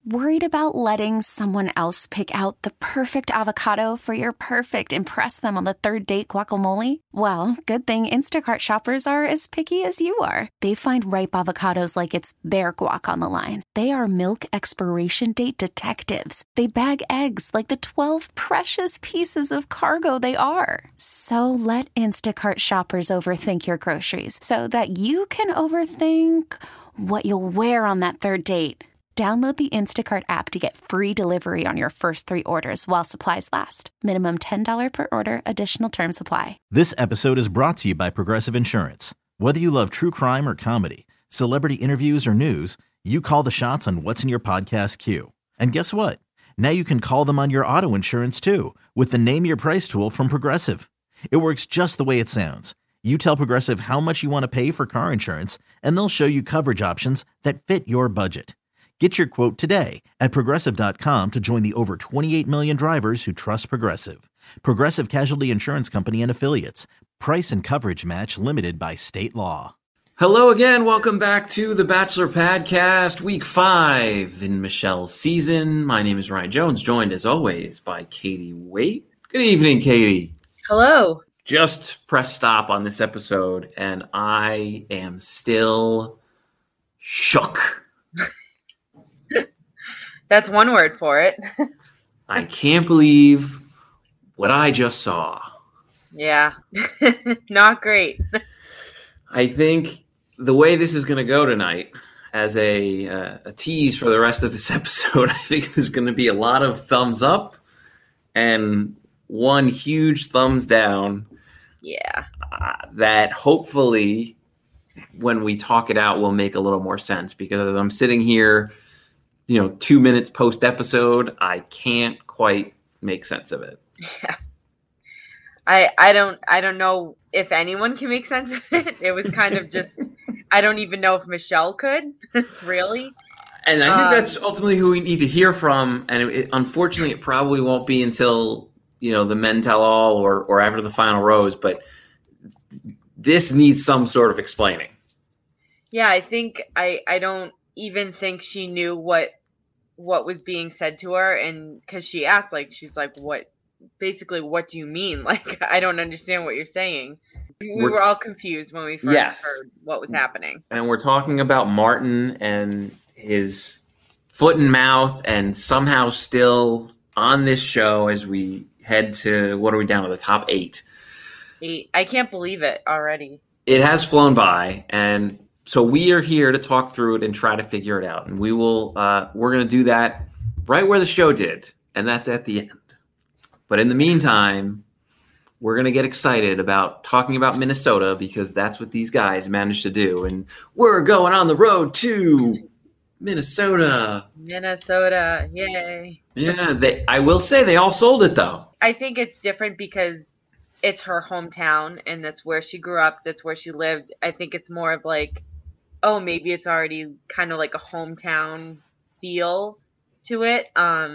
Worried about letting someone else pick out the perfect avocado for your perfect impress them on the third date guacamole? Well, good thing Instacart shoppers are as picky as you are. They find ripe avocados like it's their guac on the line. They are milk expiration date detectives. They bag eggs like the 12 precious pieces of cargo they are. So let Instacart shoppers overthink your groceries so that you can overthink what you'll wear on that third date. Download the Instacart app to get free delivery on your first 3 orders while supplies last. Minimum $10 per order. Additional terms apply. This episode is brought to you by Progressive Insurance. Whether you love true crime or comedy, celebrity interviews or news, you call the shots on what's in your podcast queue. And guess what? Now you can call them on your auto insurance too with the Name Your Price tool from Progressive. It works just the way it sounds. You tell Progressive how much you want to pay for car insurance, and they'll show you coverage options that fit your budget. Get your quote today at Progressive.com to join the over 28 million drivers who trust Progressive. Progressive Casualty Insurance Company and Affiliates. Price and coverage match limited by state law. Hello again. Welcome back to the Bachelor Podcast, Week 5 in Michelle's season. My name is Ryan Jones, joined as always by Katie Waite. Good evening, Katie. Hello. Just press stop on this episode, and I am still shook. That's one word for it. I can't believe what I just saw. Yeah, not great. I think the way this is going to go tonight, as a tease for the rest of this episode, I think there's going to be a lot of thumbs up and one huge thumbs down. Yeah. That hopefully, when we talk it out, will make a little more sense. Because as I'm sitting here, 2 minutes post episode, I can't quite make sense of it. Yeah. I don't know if anyone can make sense of it. It was kind of just, I don't even know if Michelle could, really. And I think that's ultimately who we need to hear from. And unfortunately, it probably won't be until, the men tell all or after the final rose. But this needs some sort of explaining. Yeah, I think I don't even think she knew what was being said to her, and because she asked, she's like, what do you mean? I don't understand what you're saying. We were all confused when we first heard what was happening. And we're talking about Martin and his foot and mouth, and somehow still on this show as we head to, what are we down to, the top 8? 8. I can't believe it already. It has flown by, and so we are here to talk through it and try to figure it out. And we're going to do that right where the show did, and that's at the end. But in the meantime, we're going to get excited about talking about Minnesota because that's what these guys managed to do. And we're going on the road to Minnesota. Minnesota, yay. Yeah, I will say they all sold it, though. I think it's different because it's her hometown, and that's where she grew up. That's where she lived. I think it's more of maybe it's already kind of like a hometown feel to it.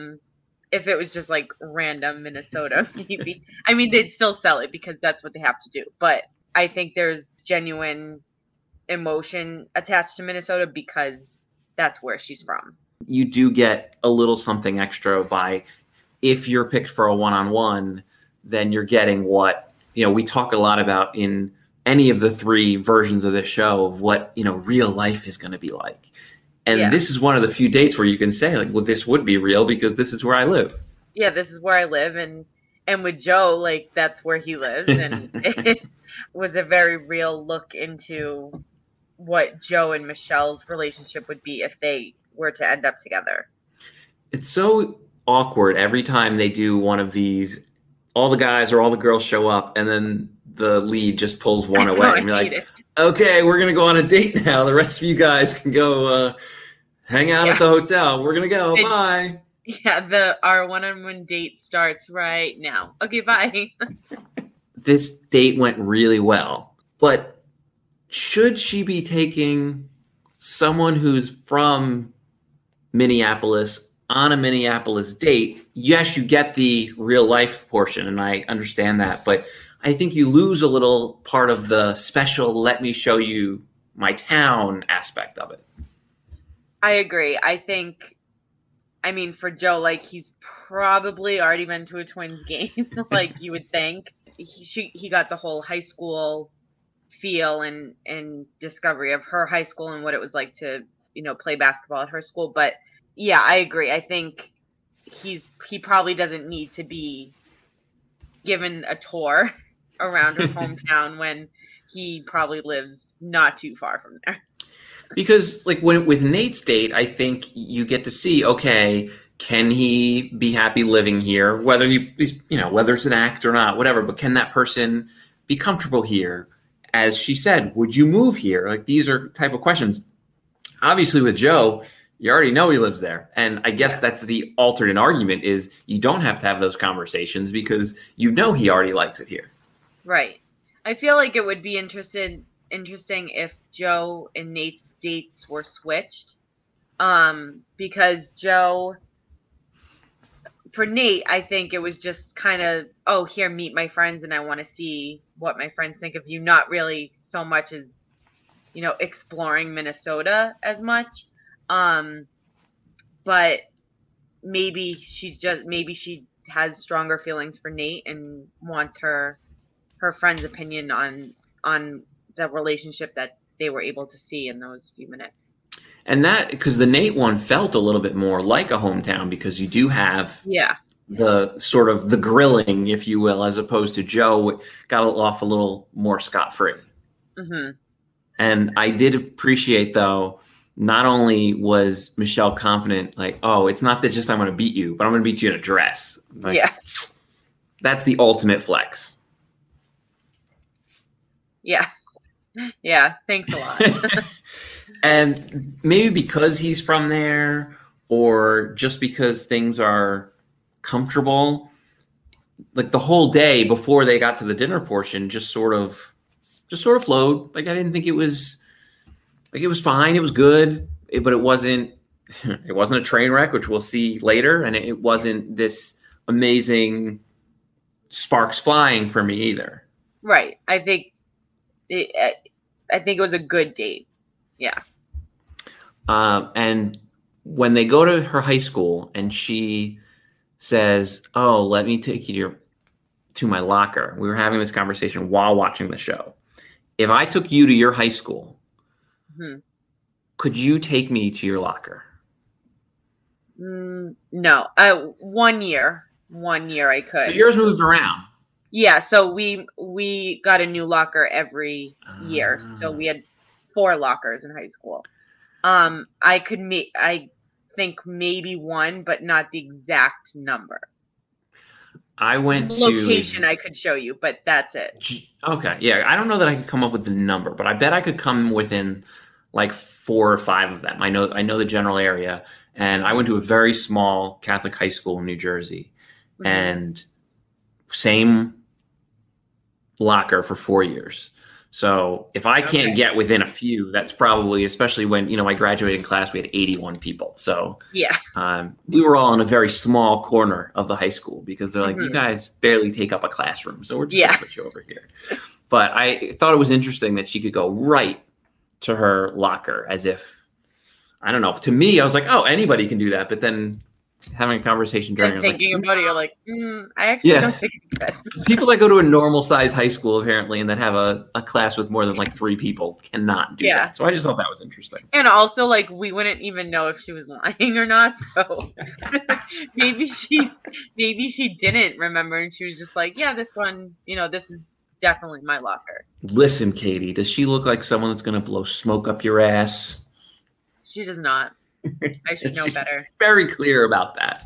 If it was just random Minnesota, maybe. I mean, they'd still sell it because that's what they have to do. But I think there's genuine emotion attached to Minnesota because that's where she's from. You do get a little something extra by, if you're picked for a one-on-one, then you're getting what, we talk a lot about in any of the 3 versions of this show of what, real life is going to be like. And This is one of the few dates where you can say, this would be real because this is where I live. Yeah, this is where I live. And with Joe, that's where he lives. And it was a very real look into what Joe and Michelle's relationship would be if they were to end up together. It's so awkward every time they do one of these. All the guys or all the girls show up, and then the lead just pulls one away. And you're like, okay, we're going to go on a date now. The rest of you guys can go hang out at the hotel. We're going to go. Bye. Yeah, our one-on-one date starts right now. Okay, bye. This date went really well. But should she be taking someone who's from Minneapolis on a Minneapolis date? Yes, you get the real life portion, and I understand that. But I think you lose a little part of the special, let me show you my town aspect of it. I agree. I think I mean, for Joe, like, he's probably already been to a Twins game, like you would think. He got the whole high school feel and discovery of her high school and what it was like to, play basketball at her school. But yeah, I agree. I think he probably doesn't need to be given a tour around her hometown when he probably lives not too far from there. Because like with Nate's date, I think you get to see, okay, can he be happy living here? Whether he's, whether it's an act or not, whatever, but can that person be comfortable here? As she said, would you move here? Like, these are type of questions. Obviously with Joe, you already know he lives there. And I guess that's the alternate argument, is you don't have to have those conversations because he already likes it here. Right. I feel like it would be interesting if Joe and Nate's dates were switched. Because Joe, for Nate, I think it was just kind of, oh, here, meet my friends, and I want to see what my friends think of you. Not really so much as, exploring Minnesota as much. But maybe she has stronger feelings for Nate and wants her friend's opinion on the relationship that they were able to see in those few minutes. And that, because the Nate one felt a little bit more like a hometown, because you do have the sort of the grilling, if you will, as opposed to Joe got off a little more scot-free. Mm-hmm. And I did appreciate, though, not only was Michelle confident, like, oh, it's not that just I'm going to beat you, but I'm going to beat you in a dress. Like, that's the ultimate flex. Yeah. Yeah. Thanks a lot. And maybe because he's from there, or just because things are comfortable, like the whole day before they got to the dinner portion just sort of flowed. Like, I didn't think it was fine. It was good, but it wasn't a train wreck, which we'll see later. And it wasn't this amazing sparks flying for me either. Right. I think it was a good date. Yeah. And when they go to her high school and she says, oh, let me take you to my locker. We were having this conversation while watching the show. If I took you to your high school, could you take me to your locker? No. 1 year I could. So yours moved around. Yeah. So we got a new locker every year. So we had 4 lockers in high school. I think maybe 1, but not the exact number. I went to location I could show you, but that's it. Okay. Yeah. I don't know that I could come up with the number, but I bet I could come within like 4 or 5 of them. I know the general area, and I went to a very small Catholic high school in New Jersey, and same locker for 4 years. So if I can't get within a few, that's probably, especially when, my graduating class, we had 81 people. So we were all in a very small corner of the high school because they're like, you guys barely take up a classroom. So we're just going to put you over here. But I thought it was interesting that she could go right to her locker as if, I don't know, to me, I was like, oh, anybody can do that. But then having a conversation during it, thinking about it, you're like, I actually don't think that. People that go to a normal sized high school apparently and that have a class with more than like 3 people cannot do that. So I just thought that was interesting. And also, like, we wouldn't even know if she was lying or not. So maybe she didn't remember, and she was just like, yeah, this one, this is definitely my locker. Listen, Katie, does she look like someone that's going to blow smoke up your ass? She does not. I should know better. Very clear about that.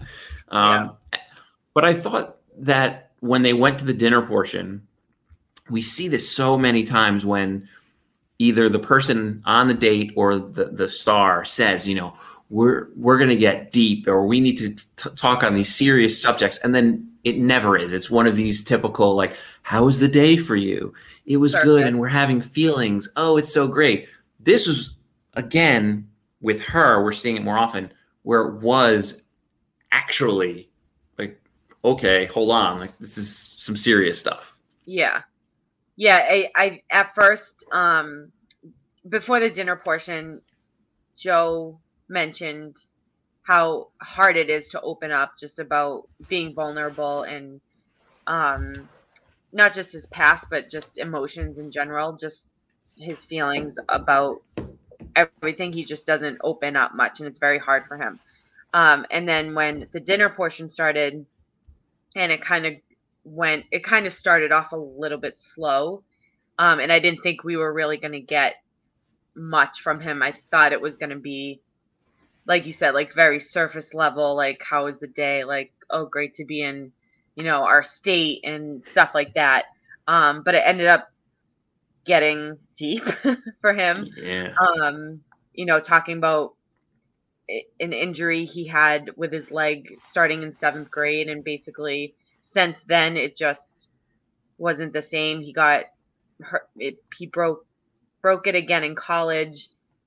But I thought that when they went to the dinner portion, we see this so many times when either the person on the date or the star says, we're going to get deep, or we need to talk on these serious subjects. And then it never is. It's one of these typical, like, how was the day for you? It was good. And we're having feelings. Oh, it's so great. This was, again, with her, we're seeing it more often, where it was actually like, okay, hold on, like, this is some serious stuff. Yeah. I at first, before the dinner portion, Joe mentioned how hard it is to open up just about being vulnerable and not just his past, but just emotions in general, just his feelings about everything. He just doesn't open up much, and it's very hard for him. And then when the dinner portion started, and it kind of started off a little bit slow. And I didn't think we were really going to get much from him. I thought it was going to be, like you said, like very surface level, like how was the day? Like, oh, great to be in, our state and stuff like that. But it ended up getting deep for him. Yeah. Talking about an injury he had with his leg starting in 7th grade, and basically since then it just wasn't the same. He got hurt. He broke it again in college.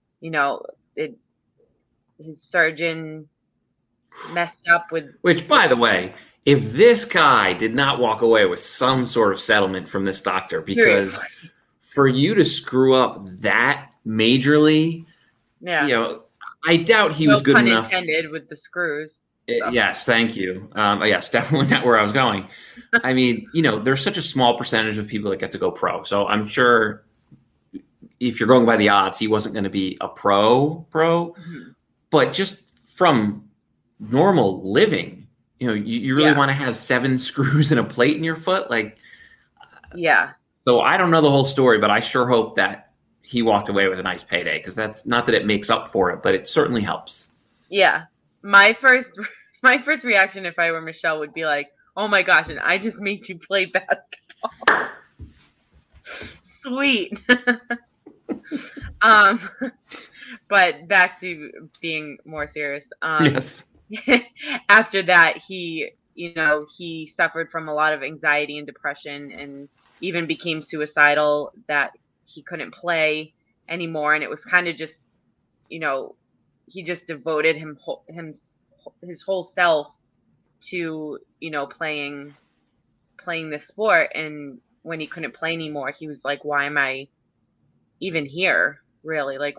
His surgeon messed up with. Which, by the way, if this guy did not walk away with some sort of settlement from this doctor, because for you to screw up that majorly, I doubt he was good enough. Pun intended with the screws. Yes, thank you. Yes, definitely not where I was going. I mean, there's such a small percentage of people that get to go pro. So I'm sure if you're going by the odds, he wasn't going to be a pro. Mm-hmm. But just from normal living, you really want to have 7 screws and a plate in your foot. Like, yeah. So I don't know the whole story, but I sure hope that he walked away with a nice payday, because that's not that it makes up for it, but it certainly helps. Yeah. My first reaction if I were Michelle would be like, oh my gosh, and I just made you play basketball. Sweet. But back to being more serious. Yes. After that, he suffered from a lot of anxiety and depression, and even became suicidal, that he couldn't play anymore. And it was kind of just, he just devoted his whole self to, playing this sport. And when he couldn't play anymore, he was like, why am I even here? Really? Like,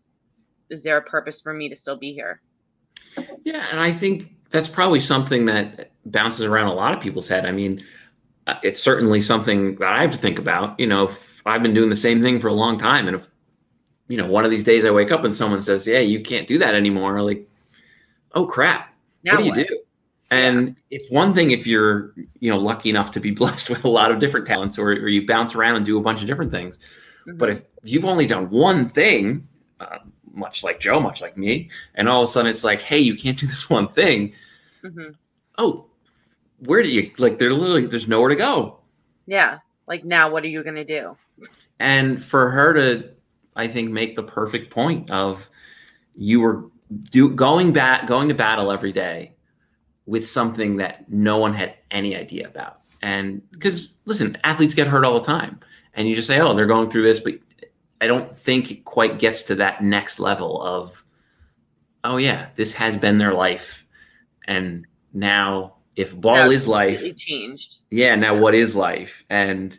is there a purpose for me to still be here? Yeah. And I think that's probably something that bounces around a lot of people's head. I mean, it's certainly something that I have to think about. If I've been doing the same thing for a long time, and if, one of these days I wake up and someone says, yeah, you can't do that anymore. Like, oh crap, now what do you do? And it's one thing if you're, lucky enough to be blessed with a lot of different talents, or you bounce around and do a bunch of different things. Mm-hmm. But if you've only done one thing, much like Joe, much like me, and all of a sudden it's like, hey, you can't do this one thing. Mm-hmm. Oh, where do you, like, there's nowhere to go. Yeah. Like, now what are you going to do? And for her to, I think, make the perfect point of, you were going to battle every day with something that no one had any idea about. And because, listen, athletes get hurt all the time, and you just say, oh, they're going through this, but I don't think it quite gets to that next level of, oh yeah, this has been their life. And now, if ball is life, it changed. Yeah. Now what is life? And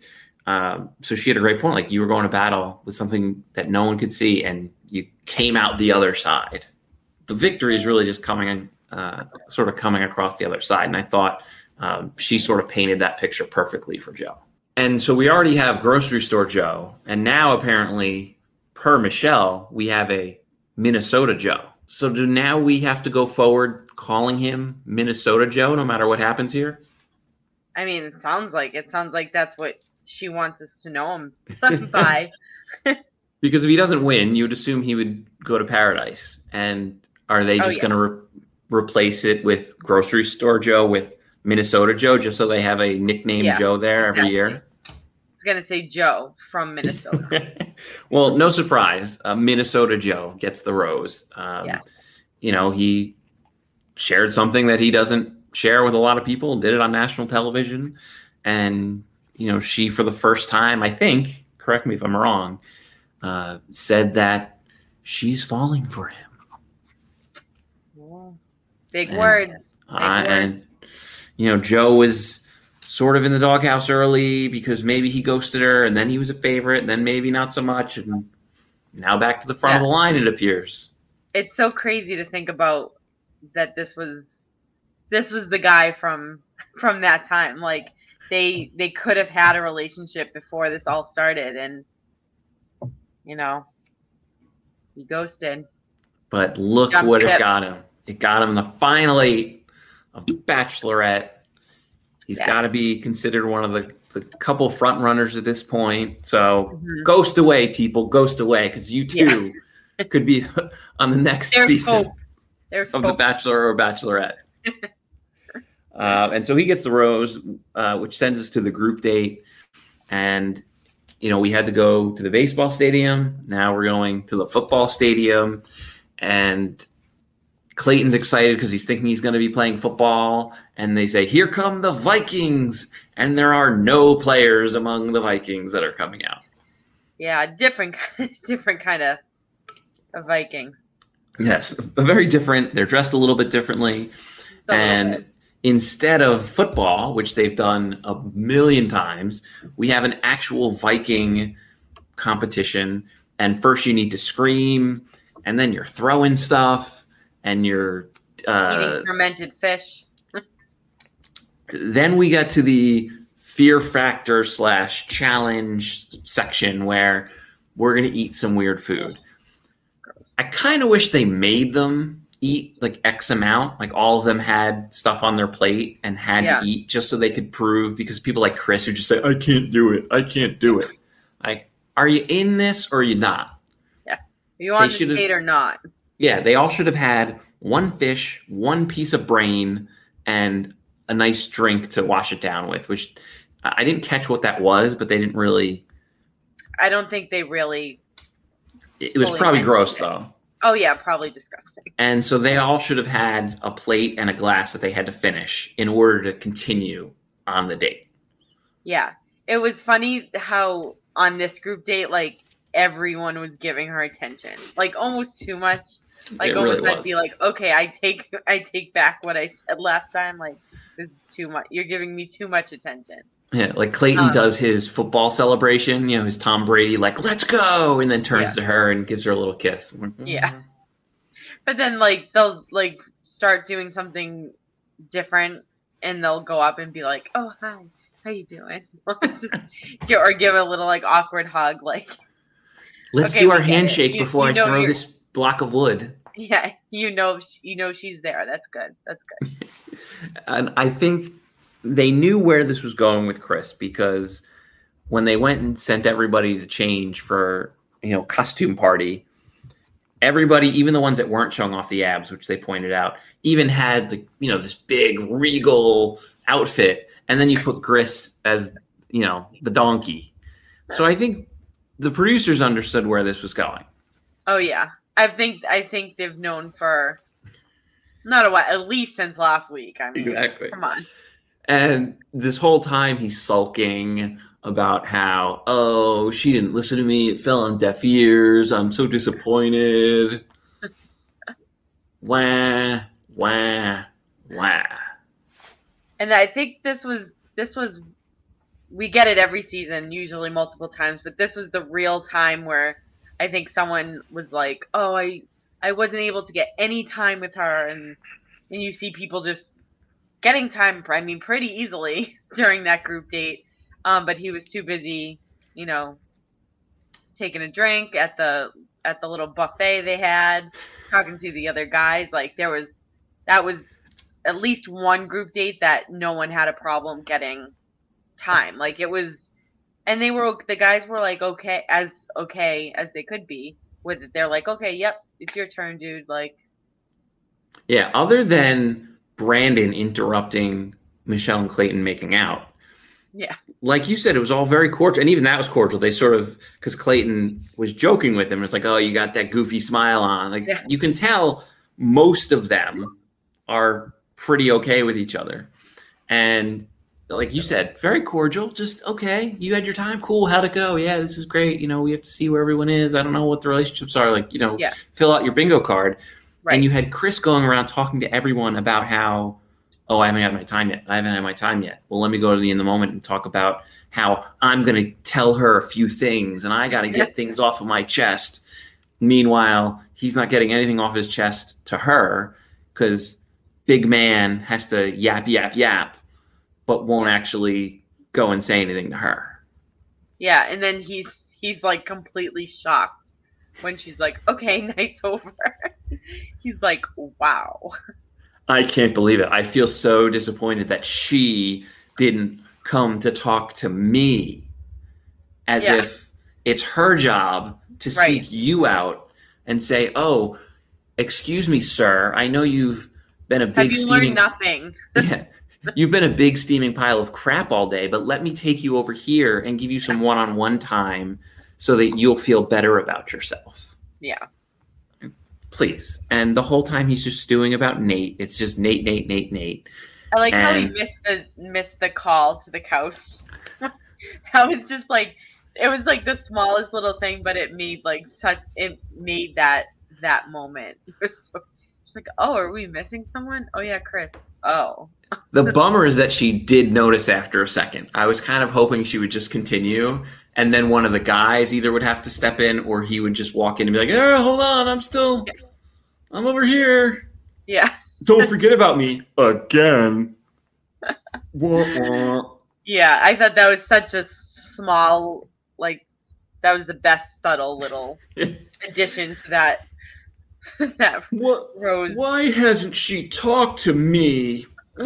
so she had a great point. Like, you were going to battle with something that no one could see, and you came out the other side. The victory is really just coming across the other side. And I thought she sort of painted that picture perfectly for Joe. And so we already have grocery store Joe, and now apparently, per Michelle, we have a Minnesota Joe. So do now we have to go forward calling him Minnesota Joe no matter what happens here? I mean, it sounds like that's what she wants us to know him by. Because if he doesn't win, you would assume he would go to Paradise. And are they just going to replace it with grocery store Joe with Minnesota Joe, just so they have a nickname Joe there every year? It's going to say Joe from Minnesota. Well, no surprise. Minnesota Joe gets the rose. He shared something that he doesn't share with a lot of people, did it on national television. And, she, for the first time, I think, correct me if I'm wrong, said that she's falling for him. Big words. And Joe was sort of in the doghouse early because maybe he ghosted her, and then he was a favorite, and then maybe not so much, and now back to the front of the line, it appears. It's so crazy to think about that this was the guy from that time. Like they could have had a relationship before this all started, and he ghosted. But look what it got him. It got him the final 8 of The Bachelorette. He's got to be considered one of the couple front runners at this point. So ghost away, people. Ghost away, because you too could be on the next season of The Bachelor or Bachelorette. And so he gets the rose, which sends us to the group date. And, we had to go to the baseball stadium. Now we're going to the football stadium. And Clayton's excited because he's thinking he's going to be playing football. And they say, here come the Vikings. And there are no players among the Vikings that are coming out. Yeah, different kind of a Viking. Yes, very different. They're dressed a little bit differently. And instead of football, which they've done a million times, we have an actual Viking competition. And first you need to scream, and then you're throwing stuff, and you're eating fermented fish. Then we get to the fear factor / challenge section where we're going to eat some weird food. I kind of wish they made them eat like X amount, like all of them had stuff on their plate and had to eat just so they could prove, because people like Chris who just say, I can't do it. I can't do it. Like, are you in this or are you not? Yeah. Are you on the date or not? Yeah. They all should have had one fish, one piece of brain, and a nice drink to wash it down with, which I didn't catch what that was, but they didn't really. I don't think they really. It was probably gross though. Oh yeah, probably disgusting. And so they all should have had a plate and a glass that they had to finish in order to continue on the date. Yeah. It was funny how on this group date, like everyone was giving her attention, like almost too much. Like almost I'd be like, okay, I take back what I said last time. Like, this is too much. You're giving me too much attention. Yeah, like Clayton does his football celebration, his Tom Brady, like, let's go, and then turns to her and gives her a little kiss. Yeah. But then, like, they'll, like, start doing something different, and they'll go up and be like, oh, hi, how you doing? Or give a little, like, awkward hug, like. Let's do our handshake before I throw this block of wood. Yeah, you know she's there. That's good. And I think they knew where this was going with Chris, because when they went and sent everybody to change for, costume party, everybody, even the ones that weren't showing off the abs, which they pointed out, even had this big regal outfit. And then you put Chris as, the donkey. So I think the producers understood where this was going. Oh yeah. I think they've known for not a while, at least since last week. I mean, exactly. Come on. And this whole time he's sulking about how, she didn't listen to me. It fell on deaf ears. I'm so disappointed. Wah, wah, wah. And I think this was, we get it every season, usually multiple times, but this was the real time where I think someone was like, oh, I wasn't able to get any time with her. And you see people just getting time, pretty easily during that group date. But he was too busy, taking a drink at the little buffet they had, talking to the other guys. Like that was at least one group date that no one had a problem getting time. Like it was, and the guys were like, okay as they could be with it. They're like, okay, yep, it's your turn, dude. Like, yeah, other than Brandon interrupting Michelle and Clayton making out. Yeah. Like you said, it was all very cordial. And even that was cordial. They sort of, because Clayton was joking with him. It's like, oh, you got that goofy smile on. Like you can tell most of them are pretty okay with each other. And like you said, very cordial. Just, okay, you had your time. Cool. How'd it go? Yeah, this is great. We have to see where everyone is. I don't know what the relationships are. Like, fill out your bingo card. Right. And you had Chris going around talking to everyone about how, oh, I haven't had my time yet. Well, let me go to the in the moment and talk about how I'm going to tell her a few things and I got to get things off of my chest. Meanwhile, he's not getting anything off his chest to her. because big man has to yap, yap, yap, but won't actually go and say anything to her. Yeah, and then he's like completely shocked when she's like, okay, night's over. He's like, wow. I can't believe it. I feel so disappointed that she didn't come to talk to me, as if it's her job to seek you out and say, oh, excuse me, sir, I know you've been a big steaming... nothing. Yeah, you've been a big steaming pile of crap all day, but let me take you over here and give you some one-on-one time so that you'll feel better about yourself. Yeah. Please. And the whole time he's just stewing about Nate. It's just Nate. I like how he missed the call to the couch. That was just like, it was like the smallest little thing, but it made that moment. She's like, oh, are we missing someone? Oh yeah, Chris. Oh. The bummer is that she did notice after a second. I was kind of hoping she would just continue, and then one of the guys either would have to step in or he would just walk in and be like, oh, hold on, I'm over here. Yeah. Don't forget about me again. Yeah, I thought that was such a small, like, that was the best subtle little addition to that Rose. Why hasn't she talked to me?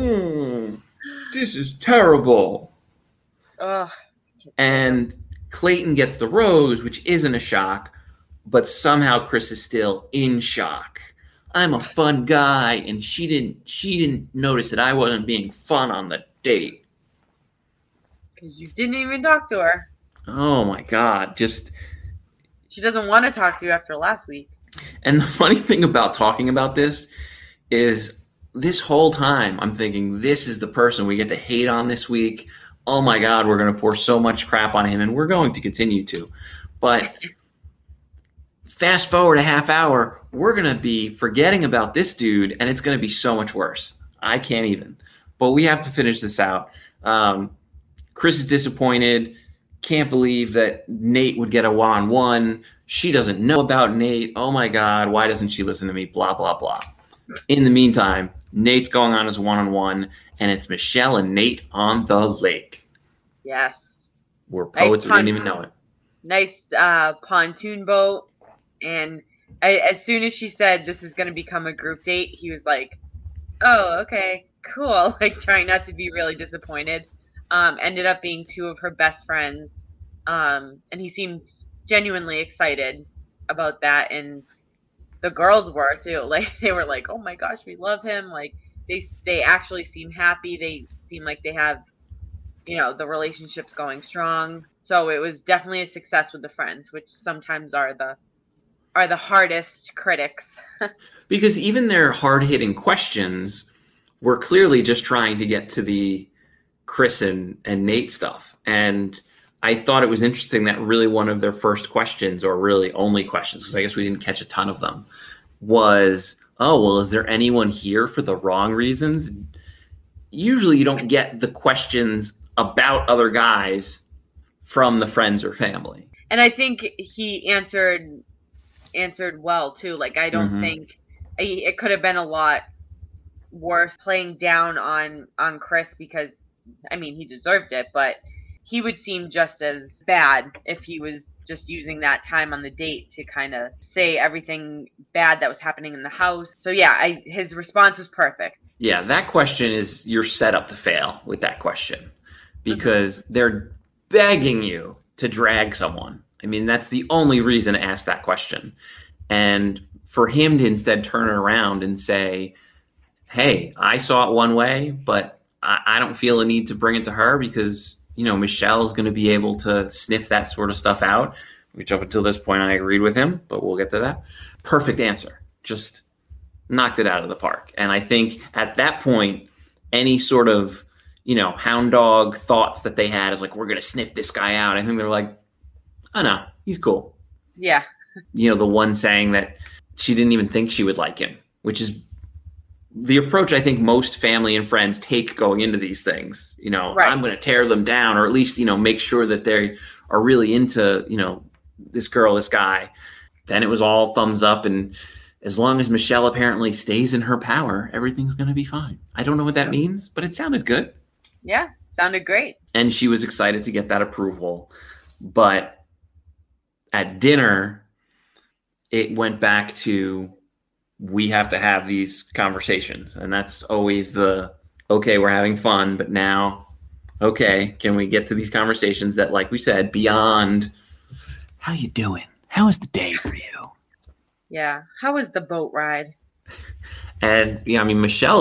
This is terrible. Ugh. And Clayton gets the rose, which isn't a shock, but somehow Chris is still in shock. I'm a fun guy, and she didn't notice that I wasn't being fun on the date. Because you didn't even talk to her. Oh my God, she doesn't want to talk to you after last week. And the funny thing about talking about this is this whole time I'm thinking, this is the person we get to hate on this week. Oh my God, we're going to pour so much crap on him, and we're going to continue to. But fast forward a half hour, we're going to be forgetting about this dude, and it's going to be so much worse. I can't even. But we have to finish this out. Chris is disappointed. Can't believe that Nate would get a one-on-one. She doesn't know about Nate. Oh my God, why doesn't she listen to me? Blah, blah, blah. In the meantime, Nate's going on his one-on-one, and it's Michelle and Nate on the lake. Yes. We're poets, we didn't even know it. Nice pontoon boat. And as soon as she said this is going to become a group date, he was like, oh, okay, cool. Like, trying not to be really disappointed. Ended up being two of her best friends. And he seemed genuinely excited about that. And the girls were too. Like, they were like, oh my gosh, we love him. Like, they actually seem happy. They seem like they have, the relationship's going strong. So it was definitely a success with the friends, which sometimes are the hardest critics. Because even their hard-hitting questions were clearly just trying to get to the Chris and Nate stuff. And I thought it was interesting that really one of their first questions, or really only questions, because I guess we didn't catch a ton of them, was, oh, well, is there anyone here for the wrong reasons? Usually you don't get the questions about other guys from the friends or family. And I think he answered well too. Like, I don't think it could have been a lot worse playing down on Chris, because I mean, he deserved it, but he would seem just as bad if he was just using that time on the date to kind of say everything bad that was happening in the house. So yeah, his response was perfect. Yeah, that question is, you're set up to fail with that question, because they're begging you to drag someone. I mean, that's the only reason to ask that question. And for him to instead turn it around and say, hey, I saw it one way, but I don't feel a need to bring it to her because, Michelle is going to be able to sniff that sort of stuff out, which up until this point I agreed with him, but we'll get to that. Perfect answer. Just knocked it out of the park. And I think at that point, any sort of, hound dog thoughts that they had is like, we're going to sniff this guy out. I think they're like, oh no, he's cool. Yeah. The one saying that she didn't even think she would like him, which is the approach I think most family and friends take going into these things. Right. I'm going to tear them down, or at least, make sure that they are really into, this girl, this guy. Then it was all thumbs up, and as long as Michelle apparently stays in her power, everything's going to be fine. I don't know what that means, but it sounded good. Yeah, sounded great. And she was excited to get that approval. But at dinner, it went back to, we have to have these conversations. And that's always okay, we're having fun, but now, okay, can we get to these conversations that, like we said, beyond, how you doing? How was the day for you? Yeah. How was the boat ride? And yeah, I mean, Michelle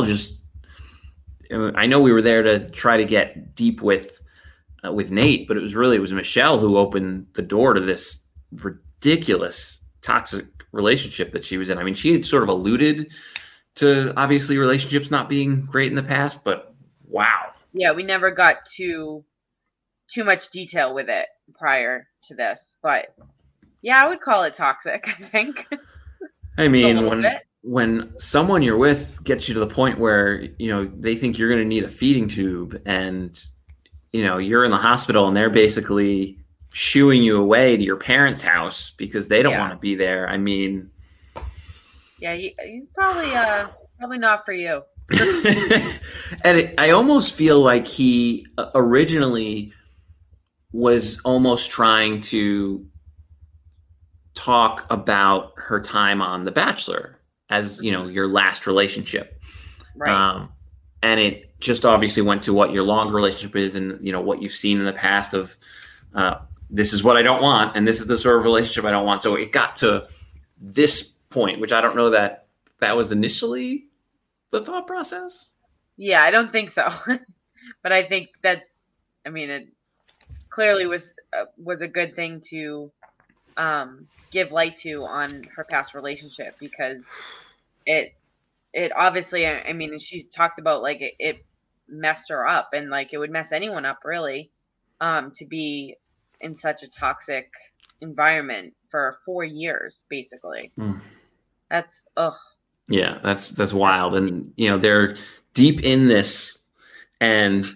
I know we were there to try to get deep with Nate, but it was Michelle who opened the door to this ridiculous toxic relationship that she was in. I mean, she had sort of alluded to obviously relationships not being great in the past, but wow. Yeah, we never got too much detail with it prior to this, but yeah, I would call it toxic, I think. I mean, when someone you're with gets you to the point where, they think you're going to need a feeding tube and, you're in the hospital and they're basically shooing you away to your parents' house because they don't want to be there. I mean, yeah, he's probably not for you. And I almost feel like he originally was almost trying to talk about her time on The Bachelor as, your last relationship. Right. And it just obviously went to what your longer relationship is and, what you've seen in the past of this is what I don't want. And this is the sort of relationship I don't want. So it got to this point, which I don't know that was initially the thought process. Yeah, I don't think so. But I think it clearly was a good thing to give light to on her past relationship, because it obviously, and she talked about like it messed her up, and like it would mess anyone up really, to be in such a toxic environment for 4 years basically. That's yeah, that's wild. And they're deep in this, and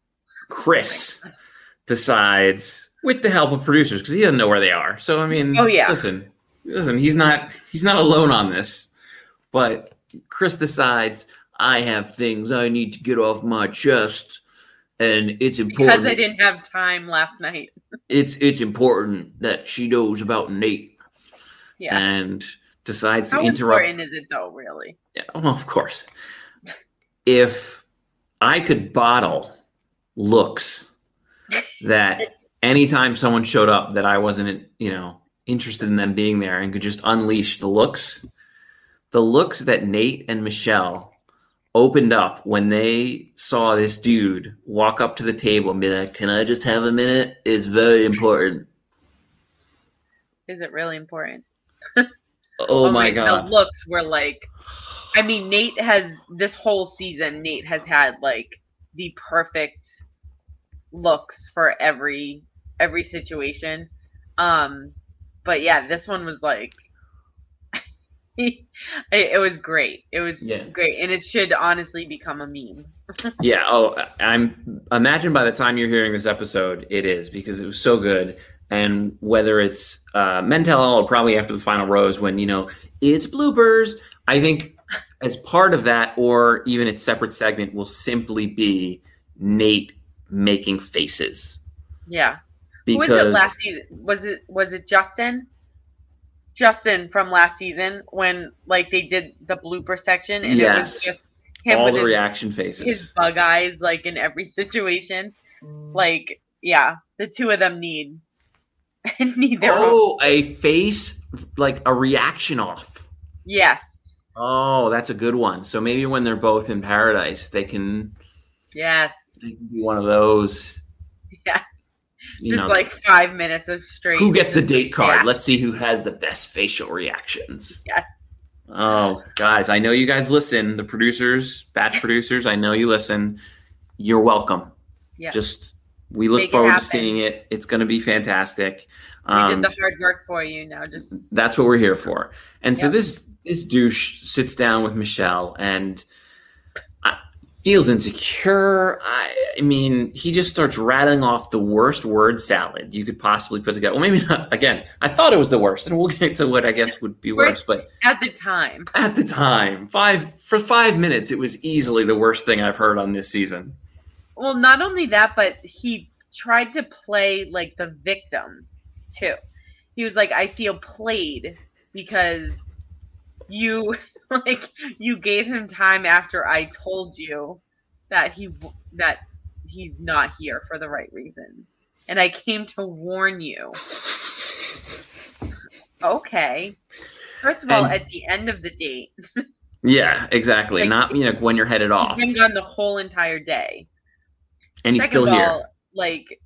Chris decides, with the help of producers, because he doesn't know where they are. So listen, he's not alone on this. But Chris decides, I have things I need to get off my chest, and it's important because I didn't have time last night. It's important that she knows about Nate. Yeah. And decides How to interrupt. How important is it though, really? Yeah, well, of course. If I could bottle looks that anytime someone showed up that I wasn't, interested in them being there, and could just unleash the looks that Nate and Michelle opened up when they saw this dude walk up to the table and be like, can I just have a minute? It's very important. Is it really important? Oh my God. The looks were like, Nate has, this whole season, Nate has had like the perfect looks for every situation. But yeah, this one was like, it was great. It was great. And it should honestly become a meme. Yeah. Oh, imagine by the time you're hearing this episode, it is, because it was so good. And whether it's Men Tell All or probably after the final rose when, it's bloopers, I think as part of that, or even its separate segment, will simply be Nate making faces. Yeah. Because who was it last season? Was it Justin? Justin from last season when like they did the blooper section and it was just him all with the his reaction faces, his bug eyes, like in every situation. Like, yeah, the two of them need their own. A face, like a reaction off. Yes. Oh, that's a good one. So maybe when they're both in paradise, they can. Yes. They can be one of those. Yeah. Just like 5 minutes of straight. Who gets the date card? Yeah. Let's see who has the best facial reactions. Yes. Oh, guys, I know you guys listen. The producers, batch producers, I know you listen. You're welcome. Yeah. We look forward to seeing it. It's going to be fantastic. We did the hard work for you. Now that's what we're here for. And so this douche sits down with Michelle and feels insecure. I mean, he just starts rattling off the worst word salad you could possibly put together. Well, maybe not. Again, I thought it was the worst, and we'll get to what I guess would be worse. But at the time, for 5 minutes, it was easily the worst thing I've heard on this season. Well, not only that, but he tried to play like the victim too. He was like, I feel played because you gave him time after I told you that he's not here for the right reason. And I came to warn you. Okay. First of all, at the end of the date. Yeah, exactly. Like, not when you're headed off. He's been gone the whole entire day. And he's still here. Like,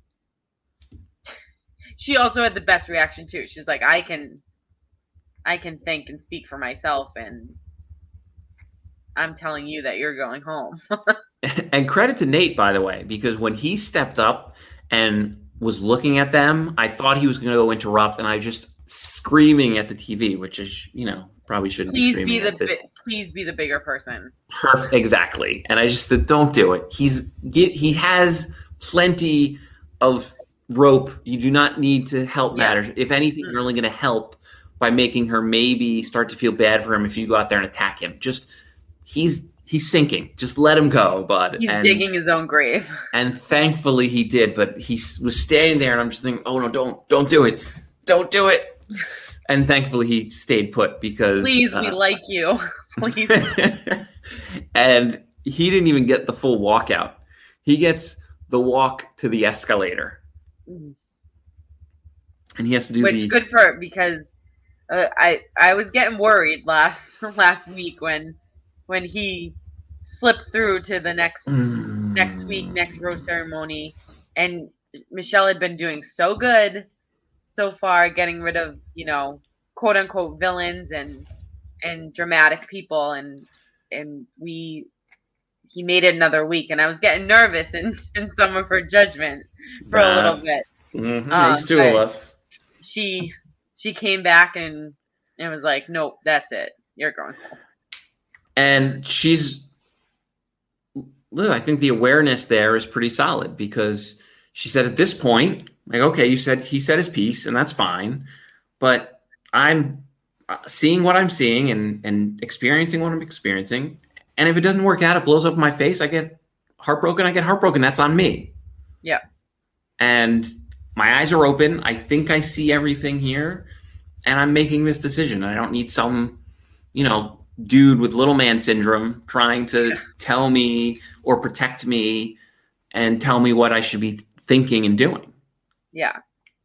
she also had the best reaction too. She's like, I can think and speak for myself, and I'm telling you that you're going home. And credit to Nate, by the way, because when he stepped up and was looking at them, I thought he was going to go interrupt, and I just screaming at the TV, which is, probably shouldn't be screaming at this. Please be the bigger person. Perfect, exactly. And I just said, don't do it. He has plenty of rope. You do not need to help matters. If anything, you're only going to help by making her maybe start to feel bad for him if you go out there and attack him. Just he's sinking. Just let him go, bud. He's digging his own grave. And thankfully he did, but he was standing there, and I'm just thinking, oh no, don't do it. Don't do it. And thankfully he stayed put because please, we like you. Please. And he didn't even get the full walkout. He gets the walk to the escalator. And he has to do which good for because I was getting worried last week when he slipped through to the next rose ceremony, and Michelle had been doing so good so far, getting rid of quote unquote villains and dramatic people, and he made it another week, and I was getting nervous in some of her judgment for a little bit. Makes two of us. She came back and was like, nope, that's it. You're going home. And I think the awareness there is pretty solid, because she said at this point, like, okay, he said his piece, and that's fine, but I'm seeing what I'm seeing and experiencing what I'm experiencing. And if it doesn't work out, it blows up in my face. I get heartbroken. That's on me. Yeah. And my eyes are open. I think I see everything here, and I'm making this decision. I don't need some, dude with little man syndrome trying to tell me or protect me and tell me what I should be thinking and doing. Yeah.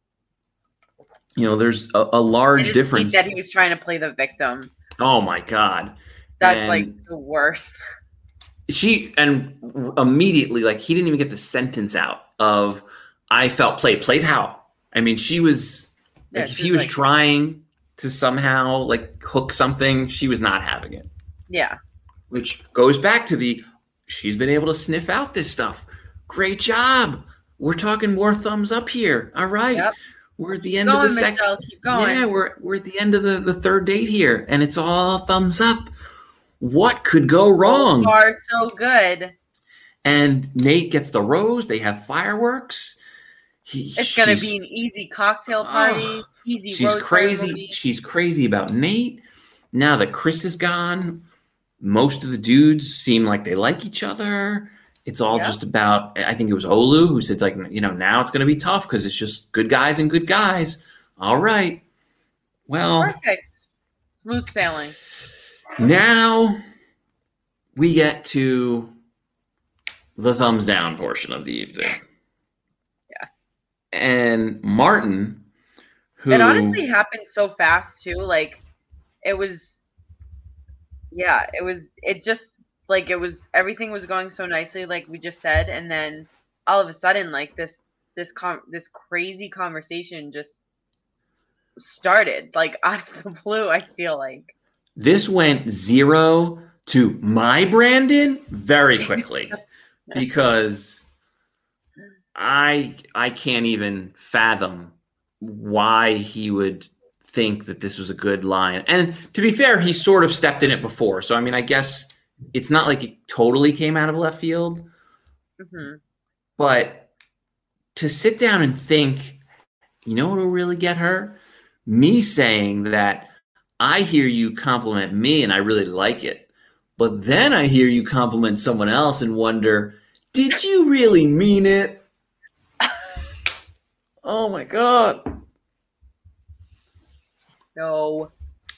There's a large difference. That he was trying to play the victim. Oh my God. That's like the worst. Immediately, like, he didn't even get the sentence out of, I felt played. Played how? I mean, she was, if he was trying to somehow like hook something, she was not having it. Yeah. Which goes back to she's been able to sniff out this stuff. Great job. We're talking more thumbs up here. All right. Yep. We're at the end of the second. Keep going. Yeah, we're at the end of the third date here, and it's all thumbs up. What could go wrong? So far, so good. And Nate gets the rose. They have fireworks. It's going to be an easy cocktail party. Easy rose ceremony. She's crazy about Nate. Now that Chris is gone, most of the dudes seem like they like each other. It's all just about, I think it was Olu who said, like, now it's going to be tough because it's just good guys and good guys. All right. Well. Perfect. Smooth sailing. Now we get to the thumbs down portion of the evening. Yeah. And Martin, who. It honestly happened so fast, too. Like, everything was going so nicely, like we just said, and then all of a sudden, like, this crazy conversation just started, like, out of the blue. I feel like this went 0 to my Brandon very quickly because I can't even fathom why he would think that this was a good line. And to be fair, he sort of stepped in it before, so I mean, I guess it's not like it totally came out of left field. Mm-hmm. But to sit down and think, you know what will really get her? Me saying that I hear you compliment me and I really like it. But then I hear you compliment someone else and wonder, did you really mean it? Oh my God. No.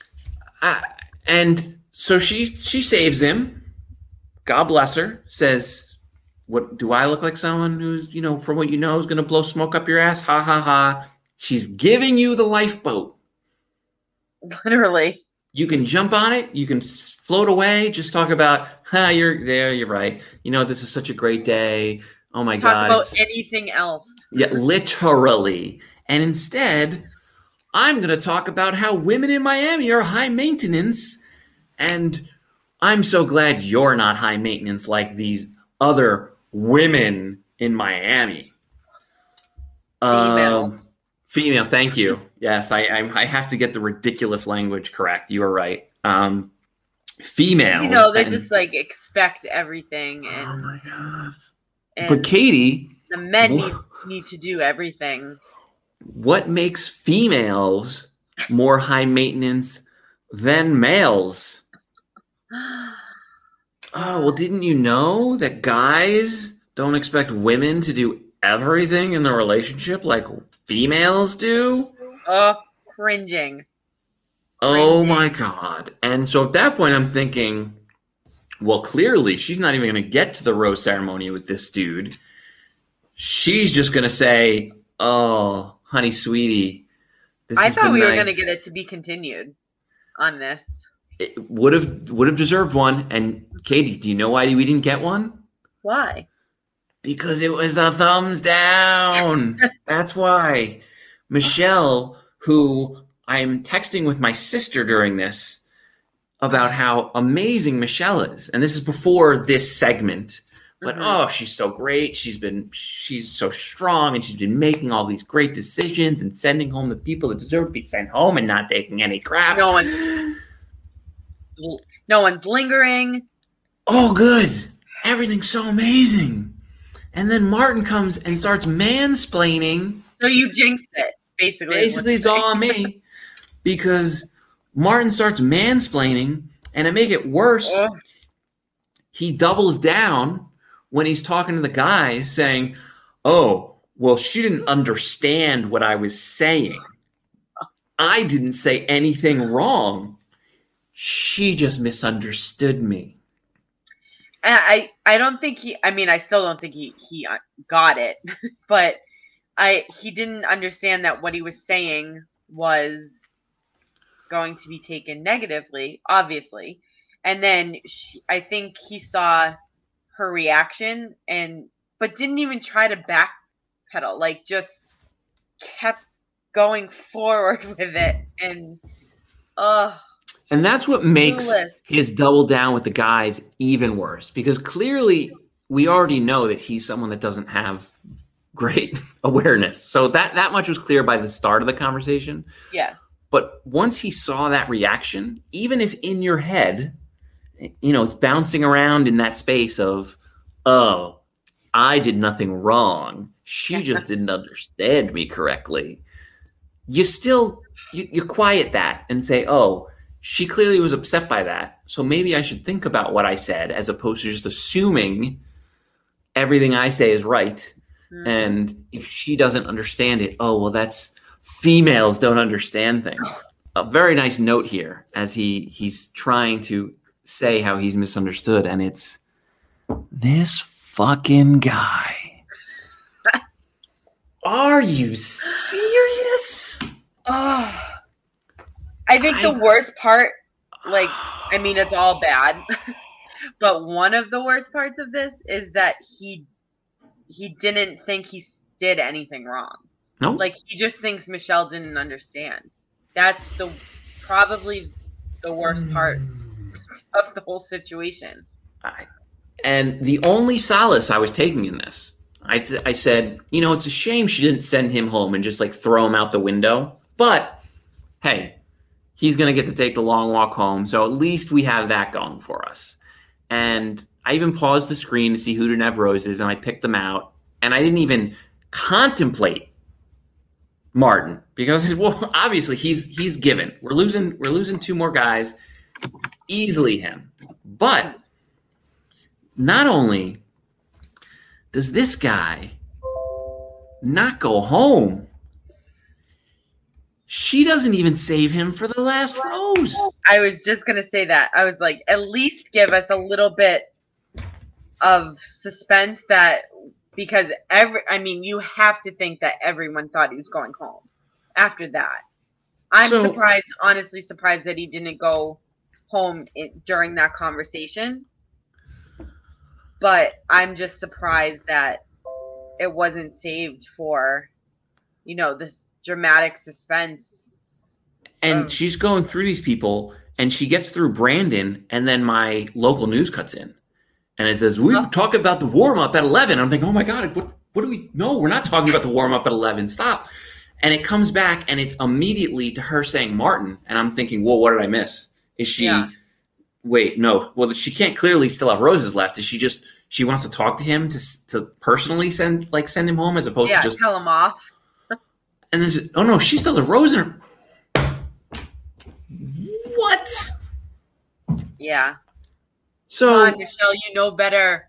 And so she saves him. God bless her. Says, what, do I look like someone who's, from what you know, is going to blow smoke up your ass? Ha, ha, ha. She's giving you the lifeboat. Literally. You can jump on it. You can float away. Just talk about, you're there. You're right. This is such a great day. Oh my God. Talk about anything else. Yeah, literally. And instead, I'm going to talk about how women in Miami are high maintenance. And I'm so glad you're not high maintenance like these other women in Miami. Female, thank you. Yes, I have to get the ridiculous language correct. You are right. Females. They just expect everything. And, oh my God. And but Katie. The men need to do everything. What makes females more high maintenance than males? Oh, well, didn't you know that guys don't expect women to do everything in the relationship like females do? Cringing. Oh my God. And so at that point, I'm thinking, well, clearly she's not even going to get to the rose ceremony with this dude. She's just going to say, oh, honey, sweetie. I thought we were going to get it to be continued on this. It would have deserved one. And Katie, do you know why we didn't get one? Why? Because it was a thumbs down. That's why. Michelle, who I'm texting with my sister during this about how amazing Michelle is. And this is before this segment. But she's so great. She's so strong, and she's been making all these great decisions and sending home the people that deserve to be sent home and not taking any crap. No one's lingering. Oh, good. Everything's so amazing. And then Martin comes and starts mansplaining. So you jinxed it, basically. Basically, it's all on me. Because Martin starts mansplaining, and to make it worse, he doubles down when he's talking to the guys saying, oh, well, she didn't understand what I was saying. I didn't say anything wrong. She just misunderstood me. And I don't think I still don't think he got it, but he didn't understand that what he was saying was going to be taken negatively, obviously. And then I think he saw her reaction but didn't even try to backpedal, just kept going forward with it. And that's what makes his double down with the guys even worse, because clearly we already know that he's someone that doesn't have great awareness. So that much was clear by the start of the conversation. Yeah. But once he saw that reaction, even if in your head, it's bouncing around in that space of, oh, I did nothing wrong. She just didn't understand me correctly. You still, you quiet that and say, oh, she clearly was upset by that. So maybe I should think about what I said as opposed to just assuming everything I say is right. Mm-hmm. And if she doesn't understand it, oh, well, that's females don't understand things. A very nice note here as he's trying to say how he's misunderstood, and it's this fucking guy. Are you serious? I think the worst part, it's all bad, but one of the worst parts of this is that he didn't think he did anything wrong. No, he just thinks Michelle didn't understand. That's probably the worst part of the whole situation. And the only solace I was taking in this, I said, it's a shame she didn't send him home and just throw him out the window. But hey, he's going to get to take the long walk home. So at least we have that going for us. And I even paused the screen to see who didn't have roses, and I picked them out. and I didn't even contemplate Martin because, well, obviously he's given. We're losing two more guys, easily him. But not only does this guy not go home, she doesn't even save him for the last rose. I was just going to say that. I was like, at least give us a little bit of suspense because you have to think that everyone thought he was going home after that. I'm honestly surprised that he didn't go home during that conversation. But I'm just surprised that it wasn't saved for, this dramatic suspense. And she's going through these people, and she gets through Brandon, and then my local news cuts in. And it says, we talk about the warm-up at 11. I'm thinking, oh, my God, what do we – no, we're not talking about the warm-up at 11. Stop. And it comes back, and it's immediately to her saying Martin. And I'm thinking, well, what did I miss? Is she wait, no. Well, she can't clearly still have roses left. Is she just – she wants to talk to him to personally send him home as opposed to just – tell him off. And then oh, no, she still has rose in her – what? Yeah. So come on, Michelle, you know better.